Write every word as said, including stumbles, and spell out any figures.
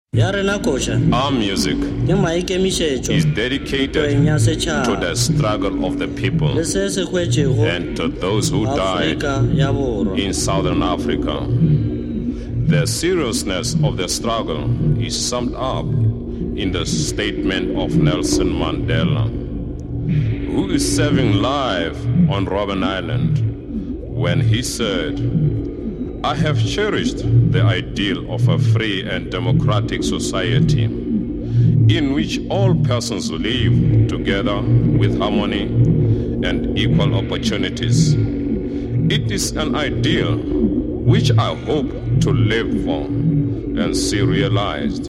Our music is dedicated to the struggle of the people and to those who died in Southern Africa. The seriousness of the struggle is summed up in the statement of Nelson Mandela, who is serving life on Robben Island, when he said, "I have cherished the ideal of a free and democratic society in which all persons live together with harmony and equal opportunities. It is an ideal which I hope to live for and see realized."